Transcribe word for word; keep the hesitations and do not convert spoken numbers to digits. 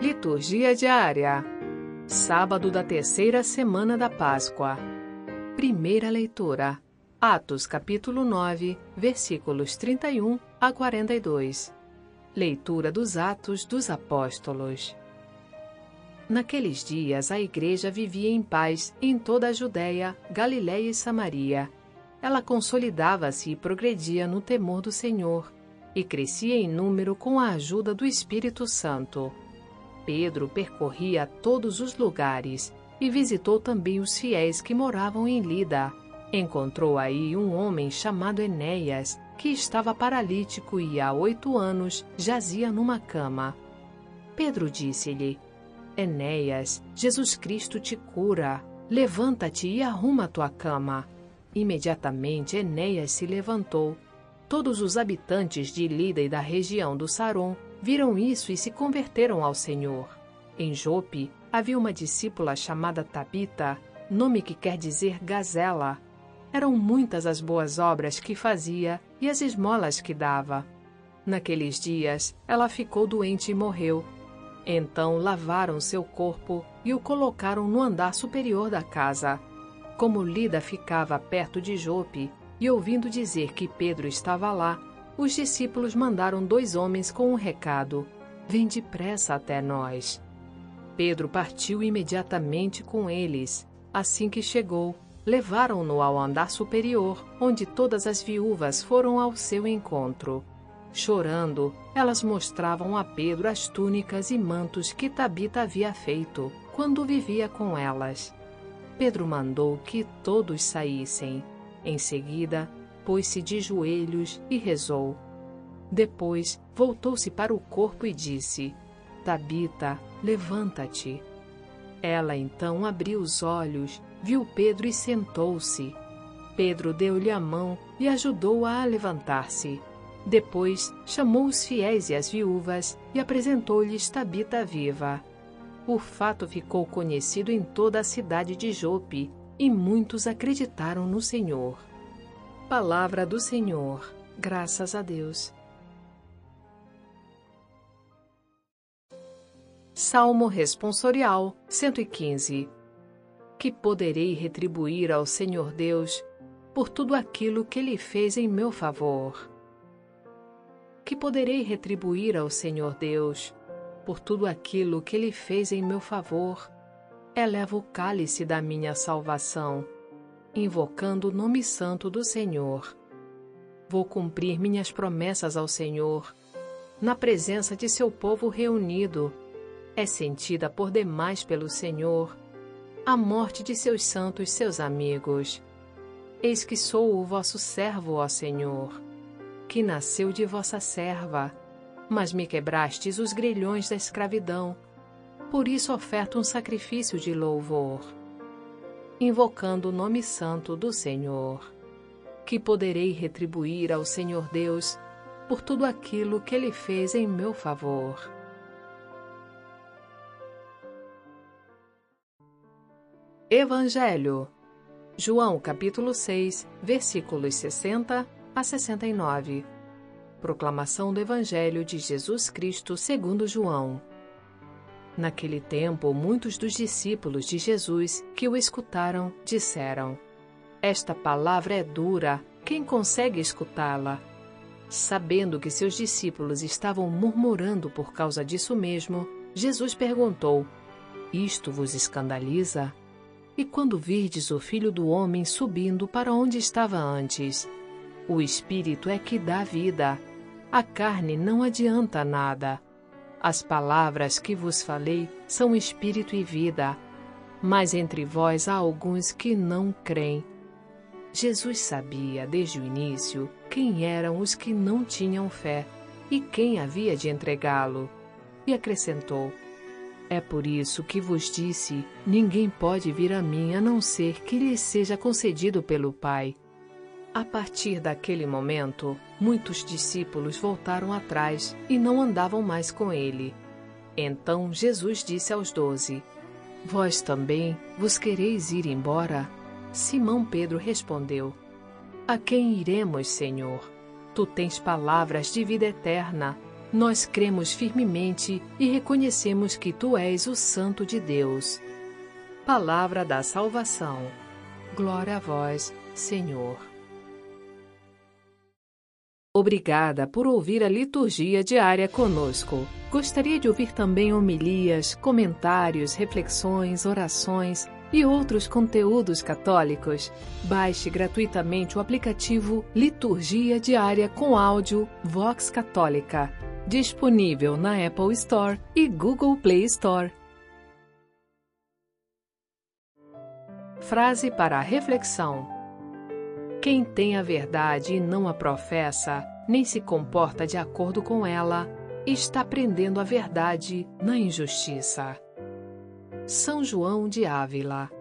Liturgia diária. Sábado da terceira semana da Páscoa. Primeira leitura. Atos capítulo nove, versículos trinta e um a quarenta e dois. Leitura dos Atos dos Apóstolos. Naqueles dias a igreja vivia em paz em toda a Judéia, Galiléia e Samaria. Ela consolidava-se e progredia no temor do Senhor, e crescia em número com a ajuda do Espírito Santo. Pedro percorria todos os lugares e visitou também os fiéis que moravam em Lida. Encontrou aí um homem chamado Enéias, que estava paralítico e há oito anos jazia numa cama. Pedro disse-lhe: Enéias, Jesus Cristo te cura. Levanta-te e arruma tua cama. Imediatamente Enéias se levantou. Todos os habitantes de Lida e da região do Saron viram isso e se converteram ao Senhor. Em Jope havia uma discípula chamada Tabita, nome que quer dizer gazela. Eram muitas as boas obras que fazia e as esmolas que dava. Naqueles dias ela ficou doente e morreu. Então lavaram seu corpo e o colocaram no andar superior da casa. Como Lida ficava perto de Jope, e ouvindo dizer que Pedro estava lá, os discípulos mandaram dois homens com um recado: vem depressa até nós. Pedro partiu imediatamente com eles. Assim que chegou, levaram-no ao andar superior, onde todas as viúvas foram ao seu encontro. Chorando, elas mostravam a Pedro as túnicas e mantos que Tabita havia feito, quando vivia com elas. Pedro mandou que todos saíssem. Em seguida, pôs-se de joelhos e rezou. Depois, voltou-se para o corpo e disse: Tabita, levanta-te. Ela então abriu os olhos, viu Pedro e sentou-se. Pedro deu-lhe a mão e ajudou-a a levantar-se. Depois, chamou os fiéis e as viúvas e apresentou-lhes Tabita viva. O fato ficou conhecido em toda a cidade de Jope, e muitos acreditaram no Senhor. Palavra do Senhor. Graças a Deus. Salmo responsorial cento e quinze. Que poderei retribuir ao Senhor Deus por tudo aquilo que Ele fez em meu favor? Que poderei retribuir ao Senhor Deus por tudo aquilo que Ele fez em meu favor? Eleva o cálice da minha salvação, invocando o nome santo do Senhor. Vou cumprir minhas promessas ao Senhor, na presença de seu povo reunido. É sentida por demais pelo Senhor a morte de seus santos, seus amigos. Eis que sou o vosso servo, ó Senhor, que nasceu de vossa serva, mas me quebrastes os grilhões da escravidão. Por isso oferto um sacrifício de louvor, invocando o nome santo do Senhor. Que poderei retribuir ao Senhor Deus por tudo aquilo que Ele fez em meu favor? Evangelho. João capítulo seis, versículos sessenta a sessenta e nove. Proclamação do Evangelho de Jesus Cristo segundo João. Naquele tempo, muitos dos discípulos de Jesus que o escutaram disseram: Esta palavra é dura, quem consegue escutá-la? Sabendo que seus discípulos estavam murmurando por causa disso mesmo, Jesus perguntou: Isto vos escandaliza? E quando virdes o Filho do Homem subindo para onde estava antes? O Espírito é que dá vida, a carne não adianta nada. As palavras que vos falei são espírito e vida, mas entre vós há alguns que não creem. Jesus sabia desde o início quem eram os que não tinham fé e quem havia de entregá-lo, e acrescentou: É por isso que vos disse, ninguém pode vir a mim a não ser que lhe seja concedido pelo Pai. A partir daquele momento, muitos discípulos voltaram atrás e não andavam mais com ele. Então Jesus disse aos doze: Vós também vos quereis ir embora? Simão Pedro respondeu: A quem iremos, Senhor? Tu tens palavras de vida eterna. nós cremos firmemente e reconhecemos que Tu és o Santo de Deus. Palavra da salvação. Glória a vós, Senhor. Obrigada por ouvir a liturgia diária conosco. Gostaria de ouvir também homilias, comentários, reflexões, orações e outros conteúdos católicos? Baixe gratuitamente o aplicativo Liturgia Diária com áudio Vox Católica, disponível na Apple Store e Google Play Store. Frase para a reflexão: quem tem a verdade e não a professa, nem se comporta de acordo com ela, está prendendo a verdade na injustiça. São João de Ávila.